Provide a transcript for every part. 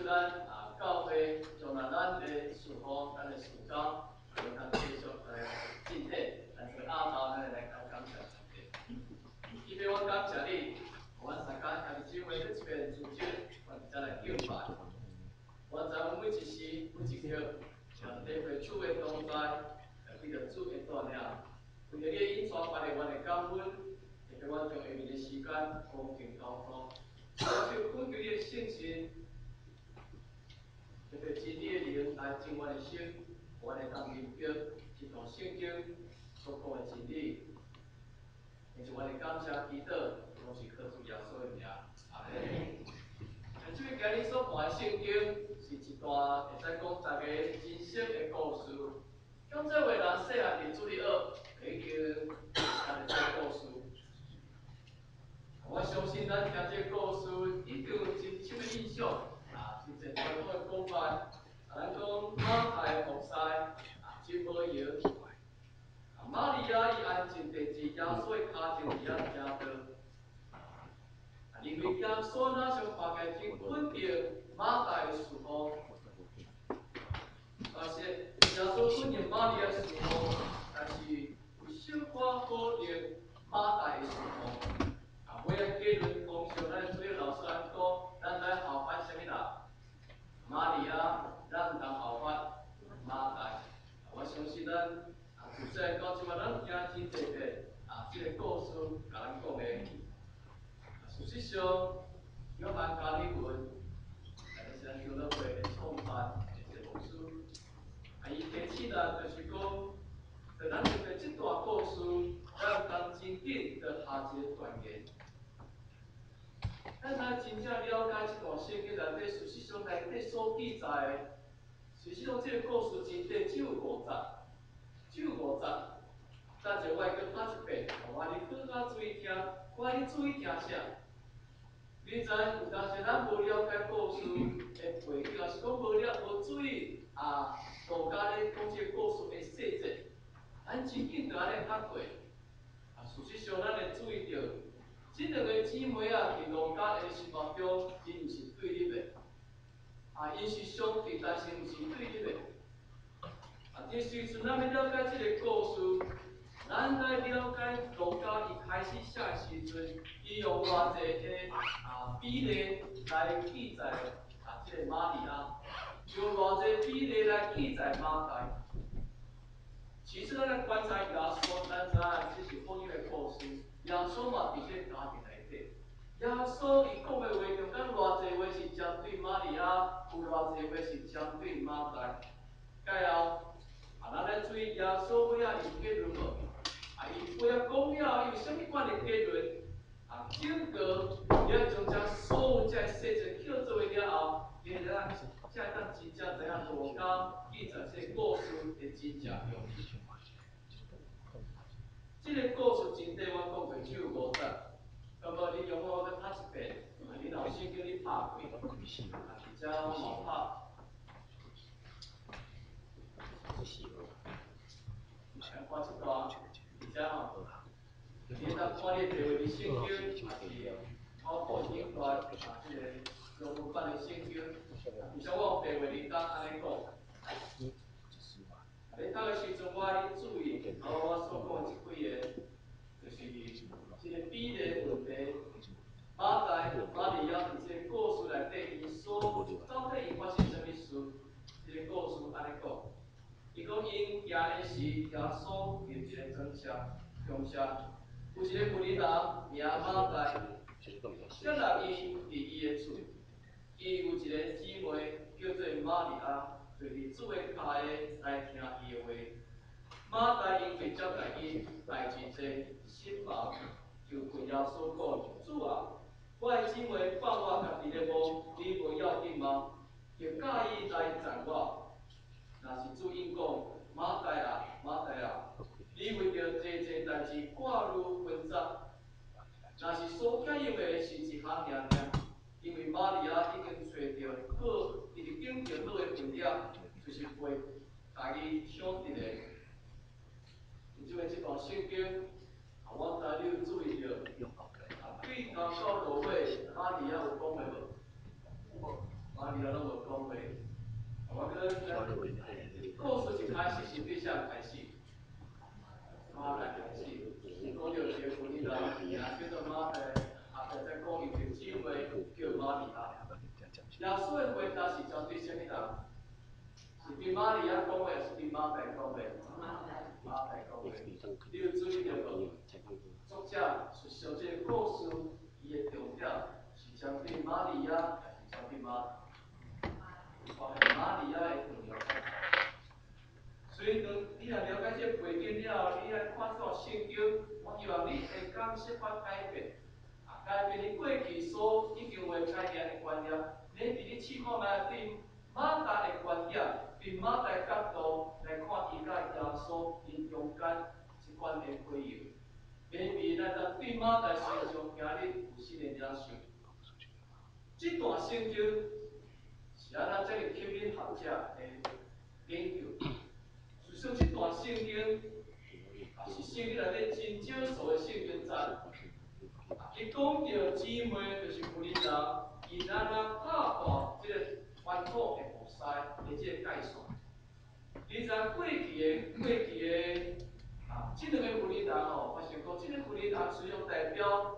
咱教会将咱的事奉、咱的事工，能通继续来进展，咱做阿头，咱来感谢上帝。伊俾我感谢你，我大家兄弟姊妹在这边组织，我再来敬拜。我知每一时每一刻，上帝为主的同在，为着主的带领，为着你引传发的我的感恩，也给我将下面的时间恭敬交托。我就恳求你的圣神，特别真理的灵来进我的心，我来当明白这段圣经所讲的真理。也是我的感谢祈祷，拢是靠主耶稣的名。阿门。这位今日所看的圣经是一段会使讲大家人生的故事。讲这位人细汉伫主里学，已经讲的这个故事。我相信咱听这个故事，一定有真深的印象。真正传统的讲法，咱讲马太服侍，真无用。玛利亚伊安静地伫耶稣的脚前伫遐听到，因为耶稣那上大概真肯定马大的事奉，而且耶稣肯定玛利亚的事奉，但是有小可否定马大的事奉。每个结论通常咱主要老师安讲，咱来效法什么啦？玛利亚，咱唔通效法马大。我相信咱。自细到即摆，咱听真济个这个故事甲咱讲的。事实上，约翰加里文，是咱教会的创办一个牧师，伊提起来就是讲，在咱面对这段故事，咱当真紧着下一个断言。咱才真正了解这段圣经内底，事实上内底所记载的，事实上这个故事真短，只有5节。只有5节，咱就我会叫拍一遍，我你更加注意听，我你注意听啥？你知有当时咱无了解故事的背景，是讲无注意路加咧讲这个故事的细节，咱真紧就安尼读过。事实上，咱会注意到，这两个姊妹伫路加的心目中，因毋是对立的，因是相对，但是毋是对立的。这时阵，咱要了解这个故事，咱来了解路加伊开始写的时阵，伊用偌济个比例来记载这个玛利亚，用偌济比例来记载马大。其实咱来观察耶稣，咱知影这是福音的故事，耶稣嘛伫这家庭内底。耶稣伊讲的话中，咱偌济话是针对玛利亚，有偌济话是针对马大。介后。咱来注意耶稣尾仔伊结论无？伊尾仔讲了，伊有啥物款的结论？整个要将这所有这细节扣做了后，然后才当真正知影路加记载这个故事的真正用意。这个故事真短，我讲过只有5节。那么你用我再拍一遍，你老师叫你拍过，而且我冇拍。看一段，而且你当看你地位的圣经，还是我报应段这个中文版的圣经，而且我地位你当安尼讲。你读的时阵，我你注意，我所讲的这几个，就是这个比例问题。马大、玛利亚伫这个故事内底，因所到底因发生什么事？这个故事安尼讲。伊讲因行的时，耶稣有一个庄车，乡下有一个妇人名马大，接纳伊伫伊的厝。伊有一个姊妹叫做玛利亚，就伫主的脚下来听伊的话。马大因为接待伊代志多，心忙，就对耶稣讲：主啊，我的姊妹放我家己咧无，你无要紧吗？就介意来赞我。若是主因讲，马大啊，马大啊，你为着济代志挂入纷杂，若是所解用的是一项尔尔，因为玛利亚已经找到好，伊就拣着好的分了，就是为家己想得的。因为这段圣经，我知你有注意到，对头到落尾，玛利亚有讲的无？玛玛利亚拢无讲话。我觉得故事一开始是对啥开始？马大开始，讲到一个妇女人，叫做马大，后来再讲一条姊妹叫玛利亚。耶稣的回答是针对什么人？是对玛利亚讲的，是对马大讲的？马大讲的。你有注意到无？作者是小这个故事，伊的重点是针对玛利亚，还是针对马大？发现玛利亚的重要。所以，当你若了解这背景了后，你来看这圣经，我希望你会感受法改变，改变你过去所已经未改变的观念。你伫你试看卖对马大的观点，对马大的角度来看伊甲耶稣因中间一款的回应。maybe 咱当对马大身上今日有新的领受。这段圣经是安怎这个吸引学者的研究？事实上，这段圣经也是圣经内底真少数的圣经章。伊讲到姊妹就是妇人人，因安怎拍破这个传统的模式的这个界线。你知过去的这两个妇人人吼，我想讲，这个妇人人虽然代表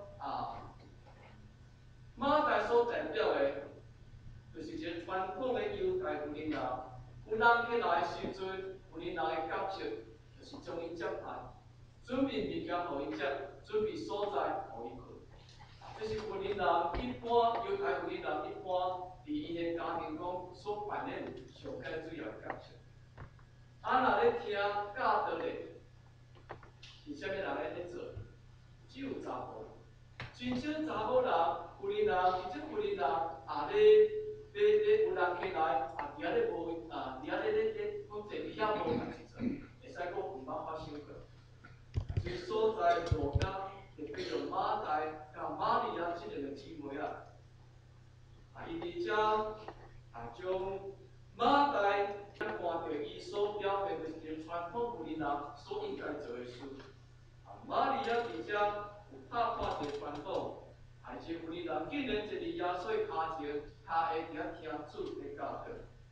马大所代表的，就是一个传统的犹太妇人人。有人起来的时阵，妇人人的角色就是将伊接待，准备物件互伊食，准备所在互伊困。这是妇人人一般犹太妇人人一般伫伊的家庭中所扮演上较主要的角色。若咧听教导的，是啥物人咧做？只有查甫人。真正查某人、妇人人，而且妇人人咧有人起来，伫遐咧无伫遐咧讲者伫遐无代志做，会使讲毋捌发生过。所以所在路加，特别用马大甲玛利亚这两个姊妹伊伫遮将马大看到伊所表现的一个传统妇人人所应该做的事。玛利亚伫遮有拍破一个传统。这妇人人竟然坐伫耶稣的脚前，脚下伫遐听主的教导。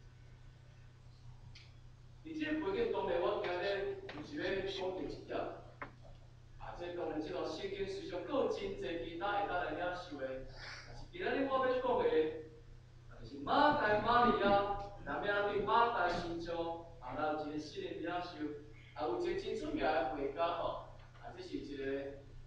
伫这个背景当中，我今日就是要讲到一点。这当然，这段圣经实际上佫有真侪其他会当来领受的。但是今日我要讲的，就是马大玛利亚，咱要对马大身上，咱有一个新的领受，有一个真出名的画家吼，这是一个。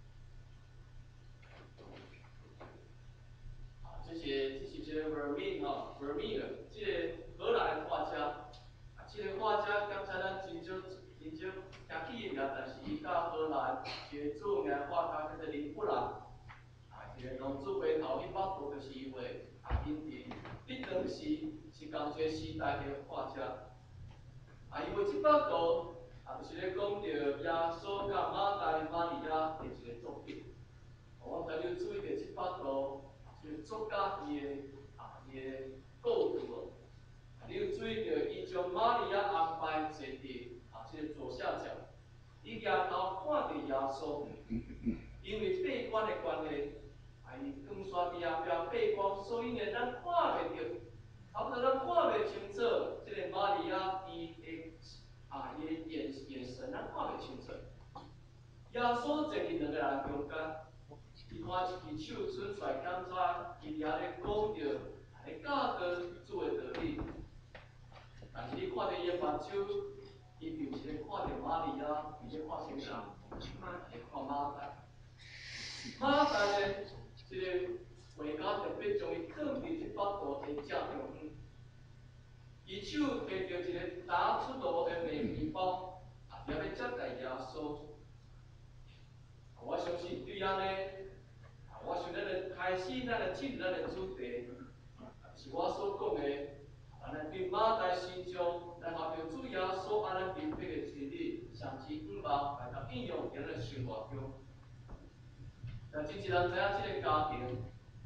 这是一个 Vermeer 这个荷兰的画家。这个画家刚才咱真少听起伊名，但是伊到荷兰一个著名的画家叫做林布兰。一个龙珠回头迄幅图就是因为因伫当时是同一个时代的画家。因为这幅图就是咧讲到耶稣甲马大玛利亚的一个作品。我带你注意到这幅图。就是作家伊的构图哦，你有注意到伊将玛利亚安排坐伫这个左下角，伊抬头看着耶稣，因为背光的关系，伊光线伫后壁背光，所以呢，咱看袂到，差不多咱看袂清楚这个玛利亚伊的眼神，咱看袂清楚。耶稣坐伫两个人中间。伊看一支手伸出来检查，伊伫遐咧讲着咧教导主的道理。但是你看到伊的目睭，伊并是咧看着玛利亚，伊咧看啥人？咧看马大。马大呢，这个画家特别将伊放伫这幅图的正中央。伊手摕着一个打出炉的面包，伫遐咧接待耶稣。我相信对安尼。我想咱来开始，咱来进入咱的主题，是我所讲的，咱对马大身上，咱学着主耶稣安尼明白的真理，上至5万，来到应用在咱的生活中。但真侪人知影这个家庭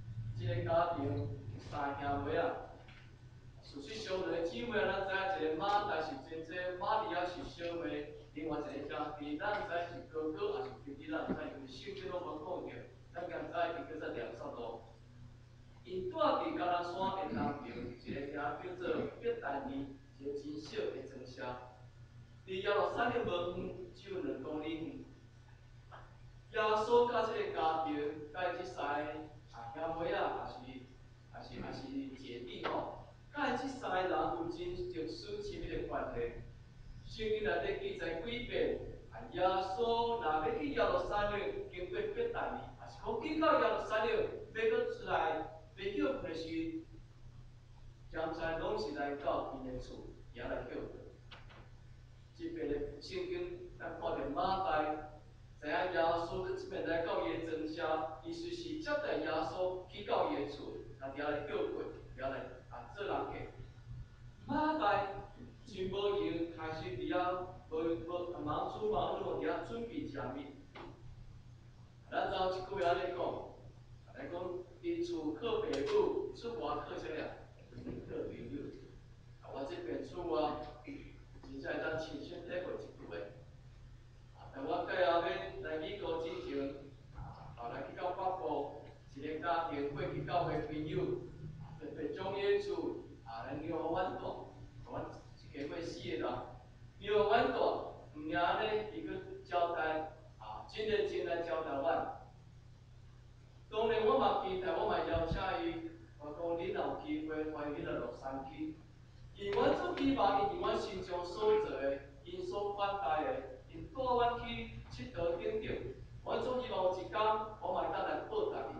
三兄妹事实上，两个姊妹咱知影，一个马大是真正，玛利亚是小妹，另外一个兄弟，咱知是哥哥还是弟弟，咱知，因为圣经拢无讲着。咱今知伊叫做梁萨罗，因住伫加拉山的南边一个写，离耶路撒冷无远，只有2公里远。耶稣甲这个家庭，甲伊即三个兄妹啊，也是姐弟吼，甲伊即三个人有真特殊亲密的关系。圣经内底记载几遍，耶稣若要去耶路撒冷，经过伯大尼，也是讲去到耶路撒冷，要搁出来被叫困的时，检查拢是来到伊的厝，也来叫困。这边的圣经，咱看到马太。知影耶稣去这边来到伊的庄车，意思是接待耶稣去到伊的厝，啊，遐来叫困，遐来做人客。马太真无闲，开始伫遐忙出忙入，伫遐准备食物。咱头一句安尼讲，来讲因厝靠父母，出外靠啥呀？靠朋友。我这边厝啊，真正会当亲身体会一句的。但我介后要来美国之前，后来去到北部，一个家庭过去教会朋友，特别将伊厝来让阮住，阮一家过4个人，让阮住，毋然呢，伊去交代真认真来交代阮。当然我嘛期待，我嘛邀请伊，我讲恁若有机会，欢迎恁来洛杉矶，因阮做希望，因阮心中所做的，因所款待的。因带阮去佚佗景点，阮总希望有一天，我嘛会当来报答伊。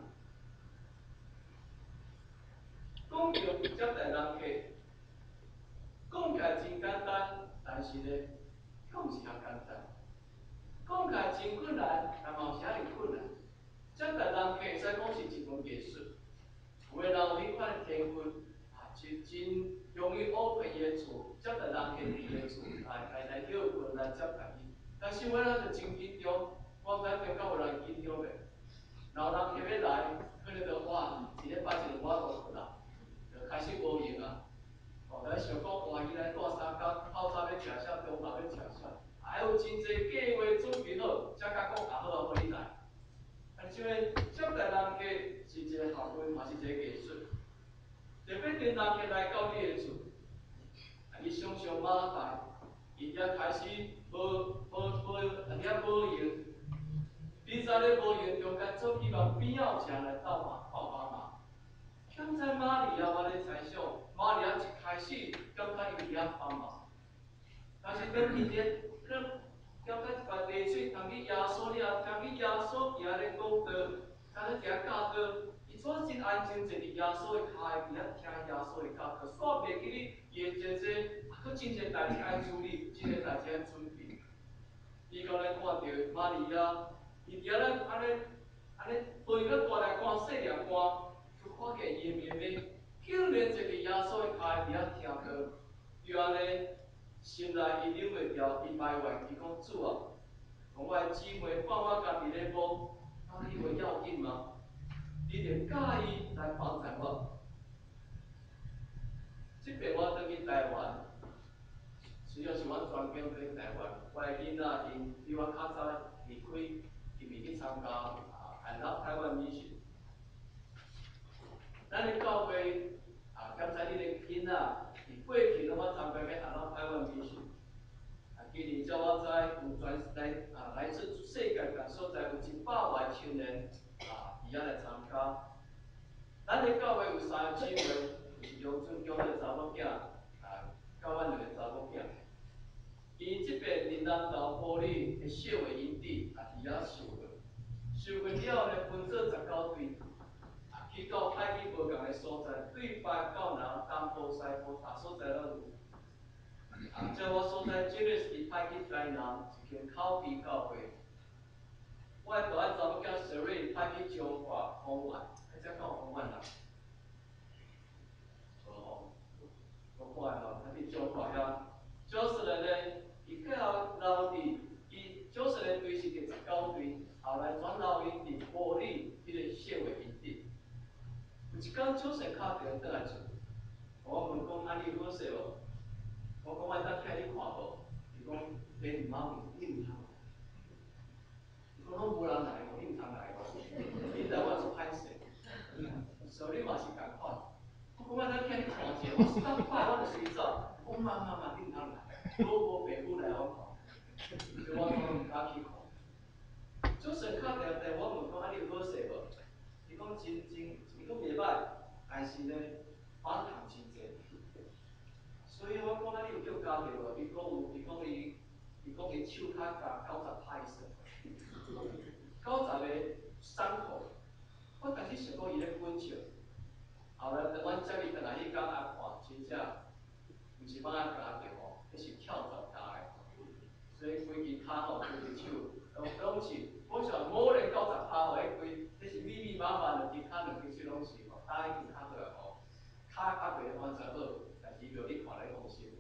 讲到接待人客，讲起来真简单，但是呢，讲是较简单。讲起来真困难，但嘛有时仔困难。接待人客，会使讲是一门艺术。有个人有迄款的天分，是真容易 open 伊的厝，接待人客伫伊的厝，来叫困来接待伊。但是我咱就真紧张，我毋知中间有人紧张袂，然后人客要来，可能就哇，一礼拜就我都困啦，就开始无闲啊。来想讲换伊来带3天，透早要食啥，中昼要食啥，还有真侪计划准备好，才甲讲好啊，互你来。像个接待人客是一个学问，嘛是一个艺术。特别等人客来到你的厝，你想想马大，伊遐开始无闲，你知咧无闲中间做希望边仔有啥来斗嘛，帮忙。现在玛利亚，我咧猜想，玛利亚一开始感觉伊伫遐帮忙，但是等伊咧，感觉一块地水，通去耶稣了，通去耶稣行咧讲道，通去听教导，伊做真安静坐伫耶稣的骹伫遐听耶稣的教导，煞袂记哩伊的姐姐，佫真侪代志爱处理，真侪代志爱准备。伊甲咱看到玛利亚，伊伫遐咱安尼分个大粒看细粒看，就看见伊的妹妹，竟然坐伫耶稣的骹伫遐听道，就安尼心内伊忍袂牢，伊埋怨，伊讲主啊，讲我的姊妹看我家己咧摸，你袂要紧吗？你连介意来帮助我？即边我转去台湾。主要是阮专景在台湾，我的囡仔因比我较早离开，伊未去参加I Love Taiwan Mission。咱的教会刚才你的囡仔，伊过去拢我参加个I Love Taiwan Mission。今年照我知有来自世界各所在有100万青年伊遐来参加。咱的教会有3个姊妹，就是杨春江的查某囝，甲阮2个查某囝。因即边林南道埔里的小的营地伫遐受训，受训了呢分做19队，去到海域无共的所在，对北到南、东部、西部大所在拢有。即我所在这个是海域台南一间口碑教会。我的大个查某囝小瑞海去彰化丰原，只讲丰原啦。我看吼，海去彰化遐，90人呢？伊较后留伫伊90人队是第19队，后来转留因伫埔里迄个小的营地。有一天90人敲电话倒来厝，我问讲安尼好势无？我讲我当起来你看无？伊讲你毋好问，你毋通。伊讲拢无人来无，你毋通来无？你来我做歹势，所以你嘛是共款。 我讲咱去看者，我3摆我就先走，我妈，你唔通来，我无爸母来我看，所以我当唔敢去看。主神敲电我问讲啊，你有好势无？伊讲伊讲袂歹，但是呢，反弹真济。所以我讲啊，你有叫交着无？伊讲有，伊讲伊手骹加90拍以上，90个伤口。我开始想讲伊咧滚笑，后来阮接伊转来迄天啊看，真正毋是放啊加着吼，迄是跳蚤加的，所以规支骹吼，规支手，拢是，我想5年90拍吼，迄是密麻的，支骹两支手拢是吼，打迄支骹过来吼，骹较袂完全好，但是叫你看来放心。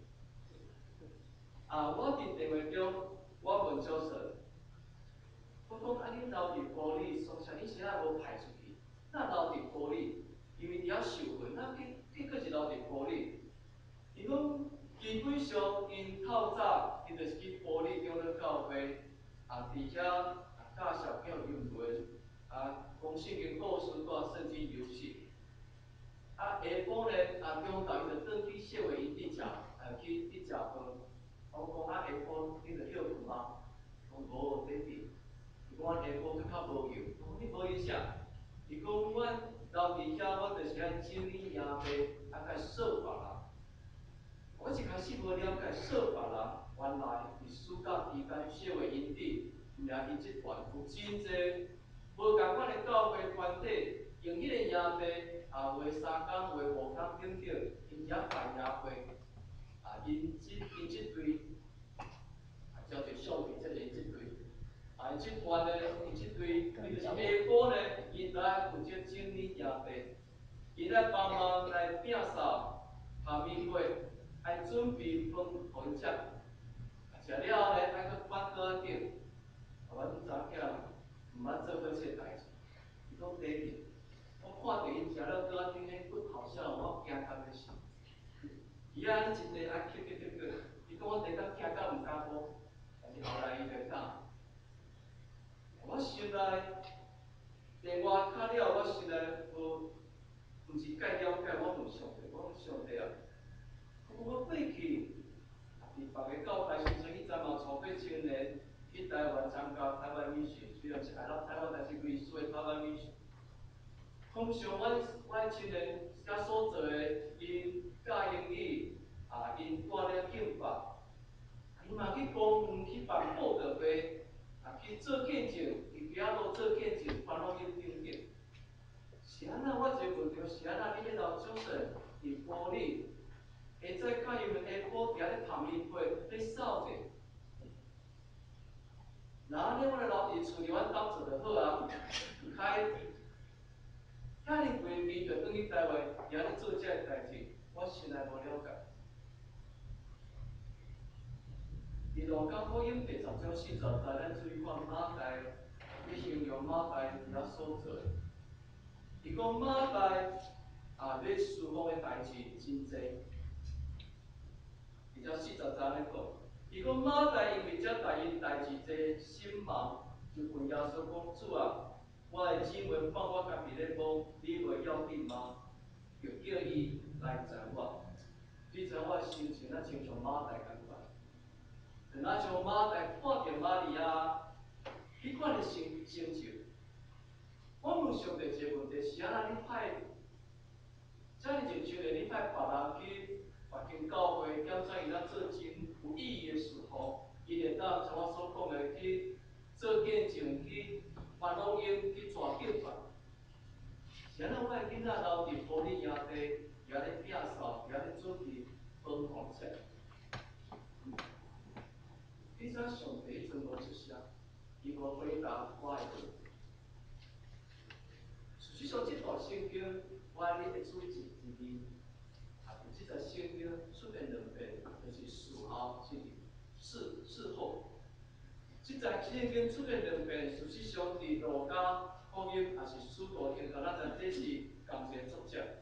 我伫电话中，我问小陈，我讲啊，恁留伫玻璃，从啥恁现在无排出去？那留伫玻璃，因为伫遐受训，那结果是留伫玻璃。伊讲基本上因透早，因就是去玻璃中咧教会，伫遐教小朋友英文，讲圣经故事，带圣经游戏。下晡咧，中昼伊就转去社会营地食，去食饭。我讲下晡你就休困吗？讲无得伫。伊讲阮下晡去较无用，我讲你无影啥？伊讲阮留伫遐，我就是爱整理野地，甲扫别人。我一开始无了解扫别人，原来伫暑假期间社会营地，掠伊即段有真济无共款的教会团体，用迄个野地画3工、画5工等等，因遐办野会，因即队叫做上面即个即队。即段呢，因即队，伊就是下晡呢，因来负责整理野地，因来帮忙来摒扫下面会，爱准备饭互因食，食了后呢，爱去放桌顶。阮查囝毋捌做过这代志，伊讲第一，我看着因食了桌顶迄骨头啥，我惊到要死。伊安尼一个爱吸，伊讲我第一天惊到毋敢讲，但是后来伊就讲。我心内电话敲了，我心内毋是介了解，我问上帝，我讲上帝啊，我过去伫别个教会时阵，迄阵嘛筹备青年去台湾参加台湾旅行，虽然是来到台湾，但是类似的台湾旅行。通常阮青年甲所做的，因教英语，因锻炼敬拜，因嘛去公园去办报道会。去做见证，伫遐路做见证，烦恼去顶顶。是安那？我一个问题是安那？你咧留少神伫玻璃，下早教因们下晡伫遐咧拍面会，咧扫者。然后咧，我来留伫厝里，阮斗做就好啊。开，遐尼规暝就转去台湾，伫遐咧做遮个代志，我实在无了解。伫路加福音第10章40节，咱注意看马太，伊形容马太伫遐所做。伊讲马太要侍奉的代志真济，而且40节咧讲，伊讲马太因为遮代志济，心忙，就问耶稣讲：主啊，我的姊妹放我家己咧忙，你袂要紧吗？就叫伊来知我。你知我心情啊，亲像马太共款。那像马太看到玛利亚，迄款的成就，我问上帝一个问题：是安那？你派遮尔认真的，你派别人去别间教会，检查伊咱做真有意义的事吼，伊会当像我所讲的去做见证，去翻录音，去传敬拜。是安那？我的囡仔留伫玻璃野地，也咧摒扫，也咧准备饭互食。你知上帝迄阵无出声，伊无回答我的问题。实际上，这段圣经我你会注意一字，这段圣经出现2遍，就是事后事后。这段圣经出现2遍，实际上伫路加福音也是使徒行传，咱知这是同一个作者。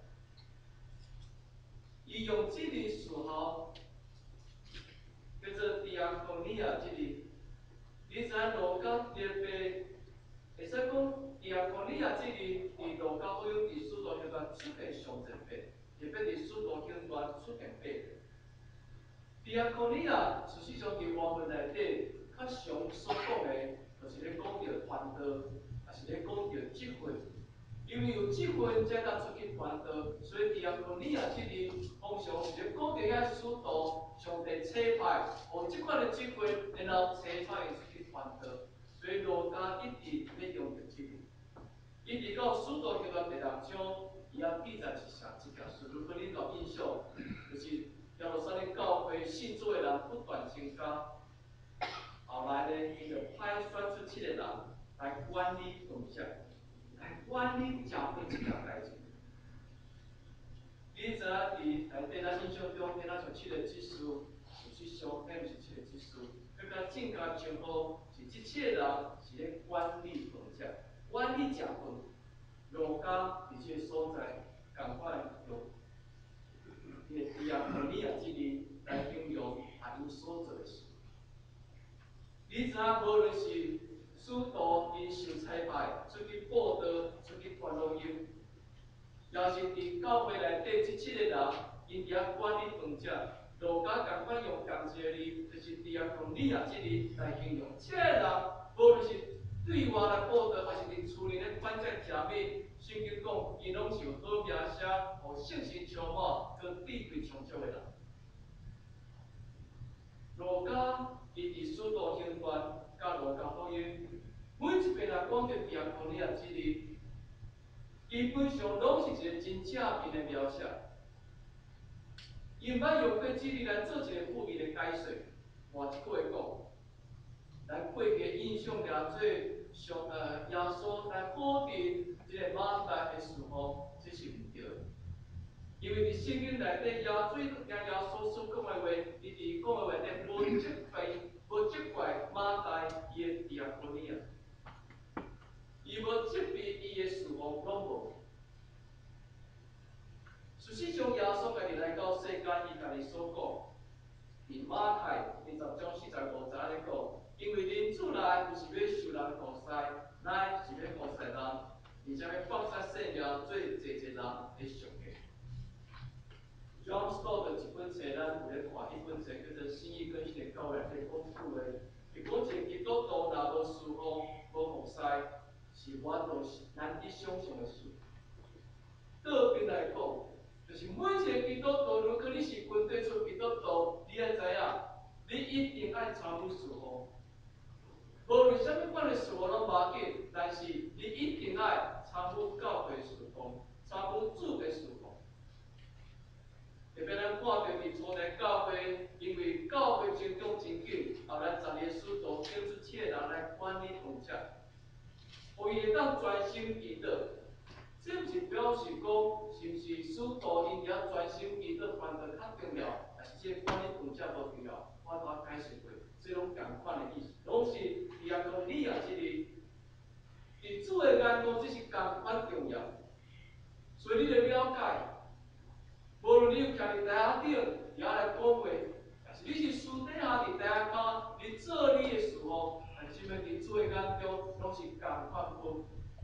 伊用这个事后叫做狄亚哥尼亚这个。你知影路加特别，会使讲狄亚哥尼亚这个伫路加福音伫使徒行传出现上一遍， 特别伫使徒行传出现8个。第啊，可尼啊，事实上伫原文内底，较常所讲的，就是咧讲到传道，也是咧讲到积分。因为有积分才当出去传道，所以第啊，可尼啊，即字通常是咧讲到遐使徒上帝差派，有即款的积分，然后差派伊出去传道。所以路加一直咧用着即字，一直到使徒行传第6章，伊啊记载一件事，如果恁有印象，就是耶路撒冷教会信主的人不断增加，后来呢，伊就派选出7个人来管理东乡，来管理教会这件代志。你知影伫内底咱印象中，咱像7个指数，事实上迄毋是7个指数，更加正确称呼是这7个人是咧管理东乡，管理教会。路加伫这个所在，共款用伊啊可尼啊即字来形容因所做的事。你知影，无论是使徒因受差派出去报道、出去传福音，也是伫教会内底这7个人，因伫遐管理饭食，路加共款用同一个字，就是伫遐用你啊即字来形容。这个人无论是对外来报道，还是伫厝里咧管这食物，圣经讲，伊拢是有好名声，互信心充满，佮地位充足的人。路加伊伫使徒行传甲路加福音，每一遍来讲到第啊可尼啊即字，基本上拢是一个真正面的描写。伊毋捌用过即字来做一个负面的解说，换一句话讲，咱过去的印象抓做耶稣来否定即个马大的事奉，这是毋对的。因为伫圣经内底，耶稣所讲的话，伊伫讲的话内底无责怪马大伊的弟啊可尼啊，伊无责备伊的事奉，拢无。事实上，耶稣家己来到世间，伊家己所讲，伫马太20章45节咧讲，因为人子来不是要受人服侍，乃是要服侍人，而且要放下性命，做济人的上帝。John Stott 一本册，咱有咧看迄本册叫做《新义跟新的教育》，内底讲句话，伊讲一个基督徒若无侍奉、无服侍，是我都是难以想象的事。倒边来讲，就是每一个基督徒，如果你是军队出基督徒，你要知影，你一定爱参与侍奉。无论什么款的事奉拢无要紧，但是你一定爱参与教会侍奉，参与主的侍奉。特别咱看到伫初代教会，因为教会增长真紧，后来12个使徒选出7个人来管理同社，互伊会当专心祈祷。这毋是表示讲，是毋是使徒因遐专心祈祷传道较重要，还是这管理同社无重要？我头解释过，这拢共款的意思，拢是伊啊讲你啊即个，伫主的眼光，这是共款重要。所以你得了解。无论你有徛伫台下顶，也来讲话，但是你是私底下伫台下骹，你做你的事奉，但是要伫主的眼中，拢是共款分。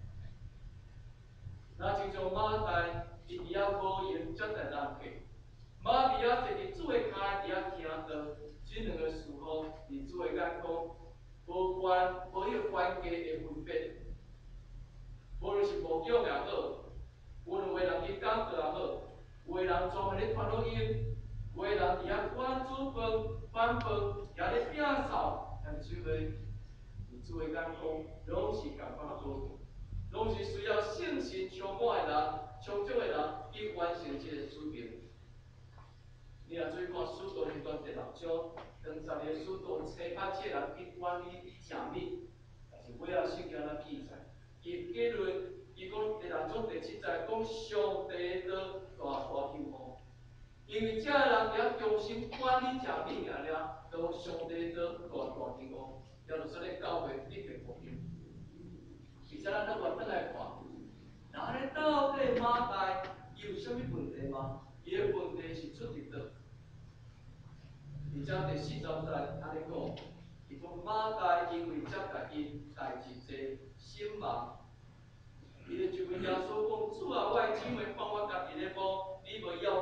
那就像马大，伊伫遐无闲接待人客，马伫遐坐伫主的骹伫遐听道，这两个事奉伫主的眼中，无迄个关系的分别。无论是牧养也好，无论为人去讲道也好。有个人专门咧传福音，有个人伫遐管煮饭、翻饭，也咧摒扫，但是为伫主的眼光，拢是共款做，拢是需要信心充满的人、充足的人去完成这个使命。你若注意看《使徒行传》第6章，当12个使徒差派7个人去管理食物，但是尾仔圣经安怎记载？伊结论，伊讲第6章第7节讲上帝的大幸福，因为这人伫遐忠心管理食物尔了，都上帝的大幸福，也就是咧教会一定福音。而且咱再换转来看，那咧到底马大伊有啥物问题吗？伊的问题是出伫倒？而且第4章再来安尼讲，伊讲马大因为接待因代志多，心忙。伊就问耶稣讲：主啊，我的姊妹帮我家己咧摸，你无要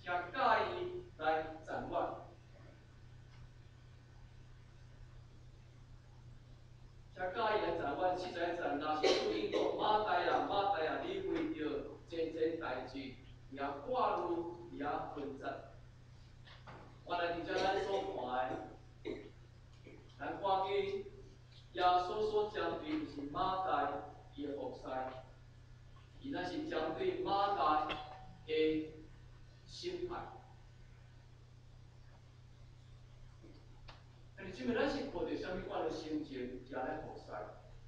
介意来展望，介介意来展望，实在站，若是对因讲马代啊，你为着这代志，也挂入也纷争。原来伫遮咱所看的，咱看见耶稣所针对是马代伊的服侍，伊那是针对马代的心态。但是，即个咱是抱着什么款的心情也来服侍？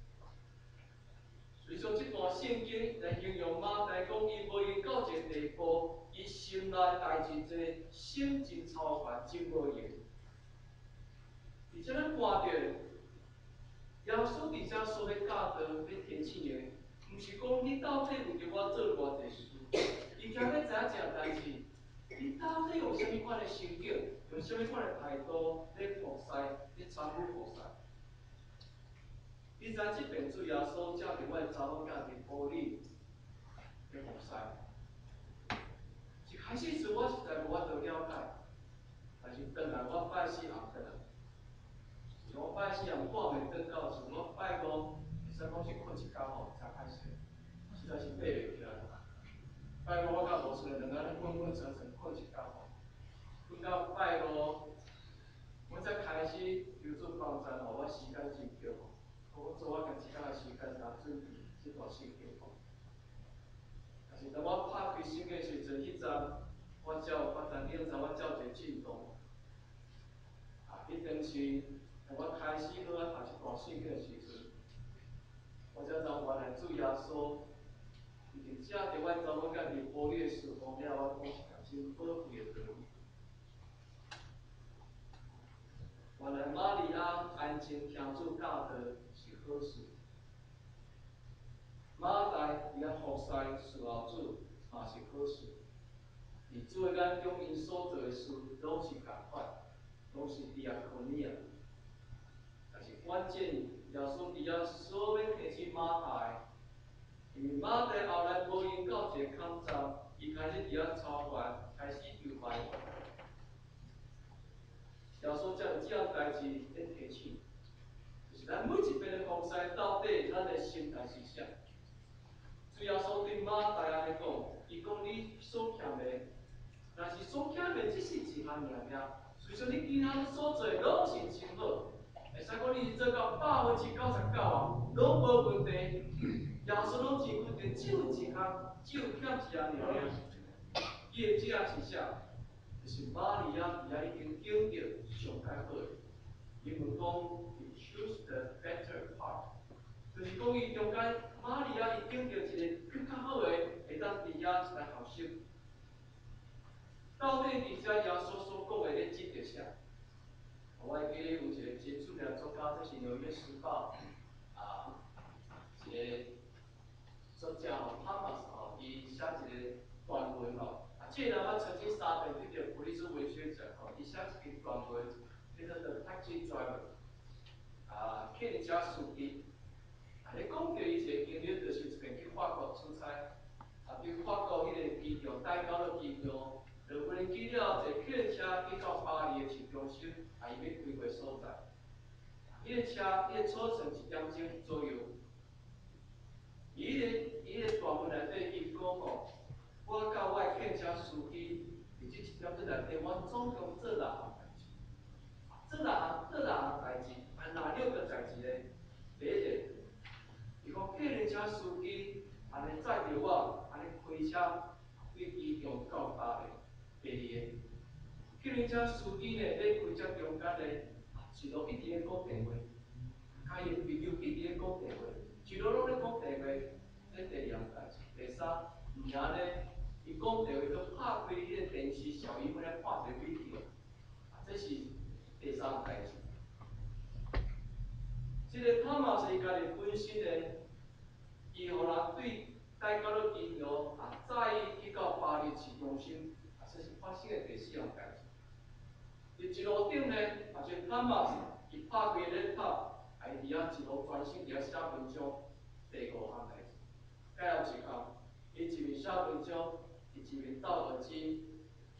所以说，这段圣经来形容马代讲，伊无用到一个地步，伊心内代志多，心真超凡，真无用。而且咱看到，耶稣伫遮所要教导、要提醒的，毋是讲你到底为着我做偌济事，伊惊要知影一件代志，你到底用什么款的心境，用什么款的态度来服侍，来参与服侍？你知即边主耶稣叫另外查某囝伫保利来服侍，一开始时我实在无法度了解，但是当然我拜四行转来。我拜四人半暝转到厝，我拜五，会使讲是困一觉吼，才开始，实在是爬袂起来。拜五我甲无顺，两个人滚滚沉沉困一觉吼，困到拜五，我才开始求主帮助互我时间真够吼，我做我家己家的时间来准备这段圣经吼。但是当我拍开圣经时阵，迄阵我才有发现，领知我照一个进度，迄当时。我开始搁来读一段圣经的时阵，我才知原来主耶稣，伊伫遮伫阮查某囝伫保利的事奉了，我讲一件真宝贵的道理。原来玛利亚安静听主教导是好事，马代伊啊服侍侍候主嘛是好事。伫主的眼中，因所做的事拢是共款，拢是第二可尼啊。关键，耶稣伫遐所要提醒马代，因为马代后来无因到一个抗战，伊开始伫遐操烦，开始游摆。耶稣才有这样代志来提醒，就是咱每一遍的服侍，到底咱的心态是啥？主耶稣对马代安尼讲，伊讲你所欠的，若是所欠的只是一项尔尔，虽说你其他所做拢是真好。会使讲你做到99%啊，拢无问题。耶稣拢真肯定，只有一项，只有欠一项尔尔。伊的这项是啥？就是玛利亚伊已经经历上介好的。英文讲 ，He chose the better part， 就是讲伊中间玛利亚伊经历一个更较好的，会当伫遐来学习。到底伫遮耶稣所讲的咧，指着啥？我会记得有一个真著名的作家，这是《纽约时报》一个作家Thomas 伊写一个短文这个人我曾经3遍得到普利兹文学奖伊写一篇短文，叫做《The Taxi Driver》客车司机。咧讲到伊一个经历，就是一遍去法国出差，伫法国迄个机场待到了机场，就无能记了一个客车去到巴黎的市中心。伊要开过所在，伊个车，伊个车程1点钟左右。伊个大文内底伊讲我甲我的客车司机，伫这1点钟内底，我总共做6项代志。做6项代志，哪6个代志呢？第一个，伊讲客人车司机安尼载着我，安尼开车对机场到巴黎。第二个。客人车司机呢，咧开车中间呢，是都一直咧讲电话，甲伊朋友一直咧讲电话，一路拢咧讲电话。这第二项代志，第三，然后呢，伊讲电话都拍开迄个电视小荧幕咧看一个 video，这是第三项代志。这个汤马斯伊家己本身呢，伊互人带到了机场，载伊去到巴黎市中心，这是发生的第4项代志。伫一路顶呢，也是汤马斯伊拍开咧拍，伊伫遐一路专心伫遐写文章。第5项代志，再后一项，伊一面写文章，伊一面戴耳机听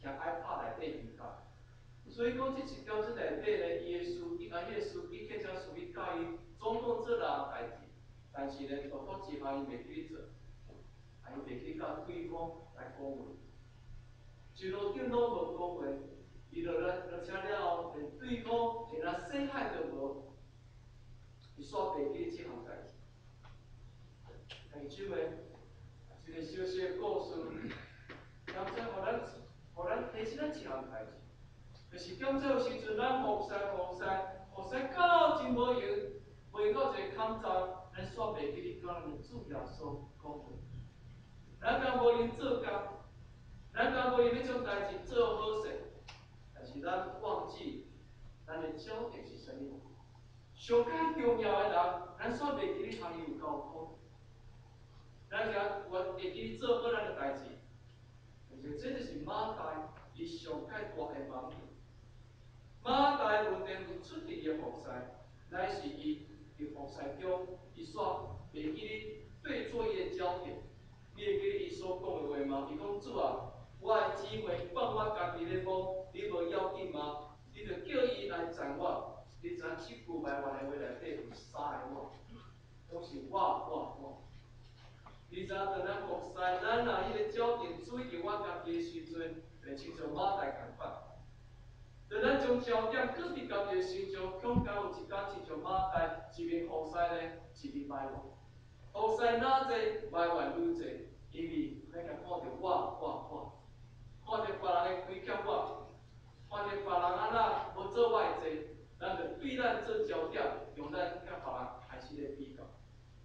向爱拍内底比较。所以讲，这一条这内底呢，伊个书，伊个书记客家属于教伊总共做哪代志，但是呢，大多一项伊袂记做，伊袂记甲对方来讲话，一路顶拢无讲话，伊落车了后，连对方连啊细海都无，伊煞袂记即项代志。弟兄姊妹，一个小小的故事，刚才互咱提醒咱一项代志。就是讲这有时阵，咱服侍到真无用，袂到一个坎站，咱煞袂记哩讲咱主耶稣讲话。咱敢无因做工，咱敢无因要将代志做好势，但是咱忘记咱的焦点是啥物？上介重要的人，咱煞袂记哩通伊有沟通。咱遐我会记哩做好咱的代志，但是这就是马大伊上介大的盲点。马大问题是出伫伊个服侍，乃是伊伫服侍中，伊煞袂记哩对做伊个焦点。你会记哩伊所讲的话吗？伊讲主啊，我的姊妹放我家己咧讲，你无要紧吗？你着叫伊来赞我。你知影即句白话的话内底有三个我，拢是我。你知影当咱服侍，咱若迄个焦点注意伫我家己的时阵，就亲像马大共款。当咱将焦点搁伫家己的身上，恐敢有一天亲像马大一面服侍呢，一面埋怨。服侍哪济，埋怨愈济，因为咱甲看到我，看到别人的亏欠我，看到别人安那无做我的济，咱就对咱做焦点，用咱甲别人开始咧比较。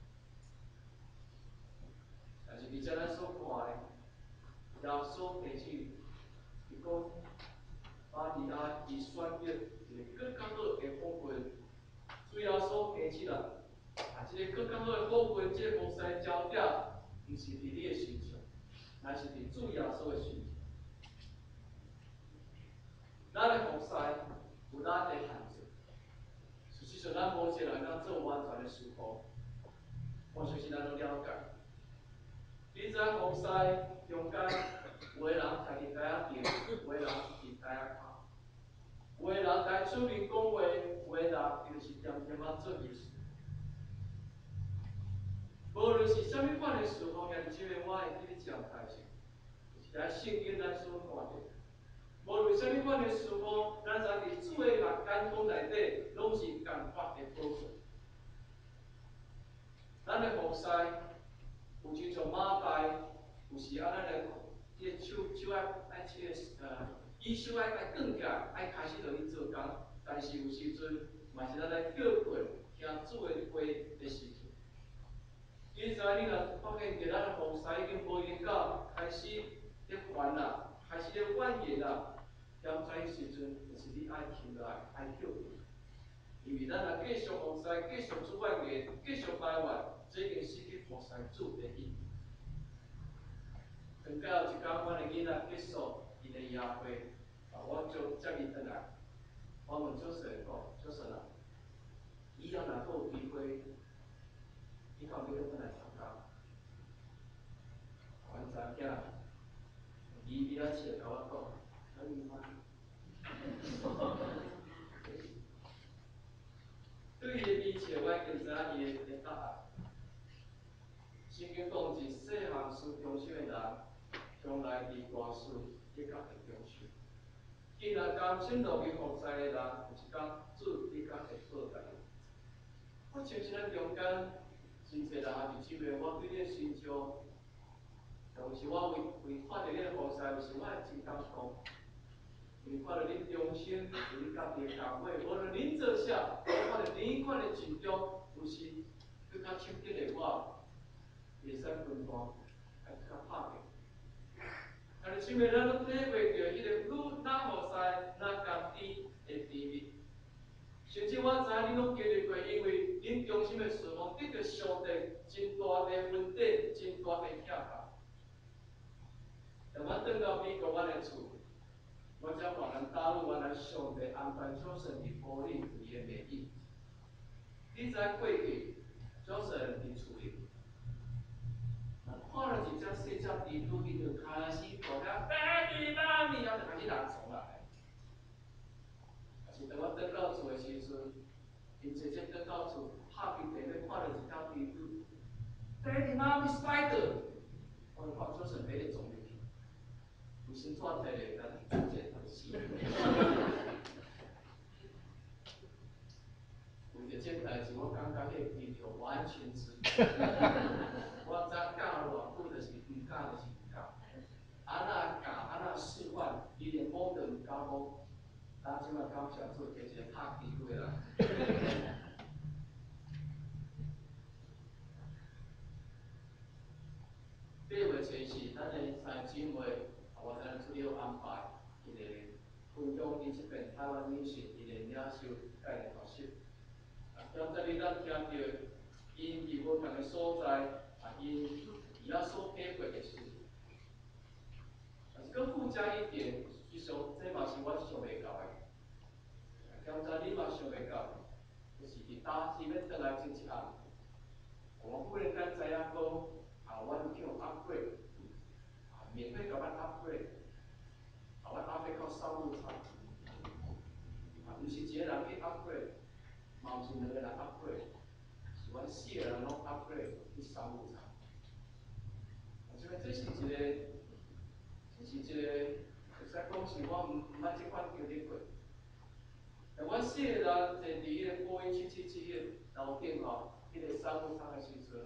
但是而且咱所看的，耶稣提醒，伊讲。马利亚伊选择一个更较好的福分，主要所提起来，这个更较好的福分，这个服侍焦点，毋是伫你的身上，乃是伫主耶稣的身上。咱的服侍有咱的限制，实际上咱无一个人能做完全的事奉，我相信咱都了解。你知影服侍中间，有个人徛伫台仔顶，有个人伫台仔骹。有个人来出面讲话，有个人伊就是点点啊做意思。无论是啥物款的事奉，也是即个我会记你一项代志，就是在圣经咱所看到。无论啥物款的事奉，咱知伫主的六间宫内底，拢是共款的宝贵。咱的服侍有亲像马大，有时安尼来，迄个手爱即个伊手爱转起来，爱开始落去做工，但是有时阵嘛是咱来叫困，听主的话的时阵。你知你若发现着咱的服侍已经无用到，开始咧烦啦，开始咧怨言啦，踮在时阵，就是你爱停落来，爱叫困。因为咱若继续服侍，继续做怨言，继续埋怨，这已经失去服侍主的意义。等到有一天，阮的囡仔结束伊的夜会，我就接伊转来，我问主神讲：主神啊，以后若阁有机会，你敢要转来参加？阮查囝伊仔笑甲我讲：可以吗？对伊的伊笑，我已经知影伊的答案。圣经讲是细汉事中心的人，将来伫大事一甲会中心。既然甘心落去服侍的人，有一天主一甲会报答。我相信咱中间真侪人也是姊妹，我对你的心上，有时我为看到你的服侍，有时我会真感动。因为看到恁忠心，有恁家己的岗位，无论恁做啥，我看到恁款的群众，有时更较深刻的我。会使分担，还较拍拼。但是，姊妹，咱拢体会到迄个愈哪服侍，哪甘甜的甜蜜。甚至我知影恁拢经历过，因为恁忠心的侍奉，得到上帝真大的恩典，真大的疼爱。当我转到美国阮的厝，我才恍然大悟，原来上帝安排早晨伫保利有伊的美意。你知过去早晨伫厝里。看了一只细只蜘蛛，伊就开始大声，爸咪，然后就开纸摞起来，咱逐渐学习。为着这代志，我感觉迄video完全失败。我早教偌久，就是唔教，就是唔教。安那教，安那示范，伊连摸都唔敢摸。咱即摆感谢主，其实拍机会啦。8月初4，咱的三姊妹，我咱出了安排，一个分享伊这边台湾女性伊个领袖介的特色。今仔日咱听到因伫不同的所在，因伊遐所体会的事。但是更附加一点，其实这嘛是我想袂到的。今仔日嘛想袂到，就是伫大市要倒来这一项，我忽然间知影讲，阮去 upgrade， 免费甲阮 upgrade， 阮 upgrade 到商务舱，毋是一个人去 upgrade， 嘛毋是两个人 upgrade， 是阮4个人拢 upgrade 去商务舱。这是一个，会使讲是我毋捌即款经历过。但阮4个人坐伫迄个波音777迄楼顶吼，迄个商务舱的时阵，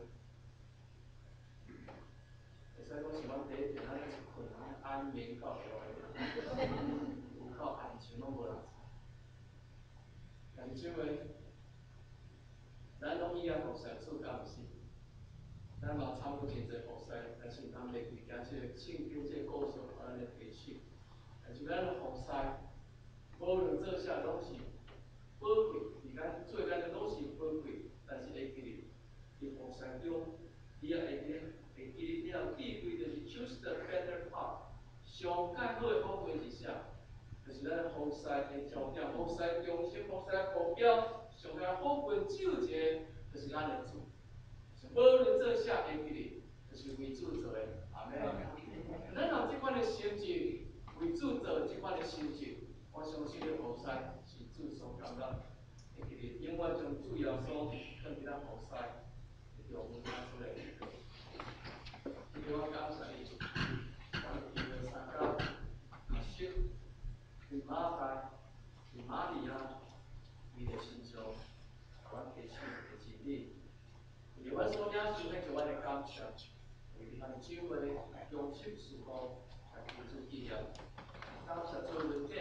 会使讲是阮第一天，咱一困安眠到遐个，有够安全，拢无人知。但是因为咱拢以服侍主，敢毋是？咱嘛参过真侪服侍，但是咱袂记惊即个圣经即个故事，互咱的提醒。但是咱的服侍，无论做啥拢是宝贵，伫咱做咱的拢是宝贵，但是会记哩，伫服侍中，你也会记哩，你有智慧就是 choose the better part。上较好的部分是啥？就是咱的服侍的焦点，服侍中心，服侍的目标，上较好分只有一个，就是咱的主。无论做啥会记哩，就是为主做的，阿妹。咱有即款的心情，为主做即款的心情，我相信你服侍是主所感觉，会记哩，永远将主要所放伫咱服侍的中间出来。今日我感谢你，我记得参加学习，对马太、对玛利亚，伊的心上，我提醒的真理。因为阮所领受的就阮的感谢，为咱的姊妹用心事奉，来付出纪念，感谢做人。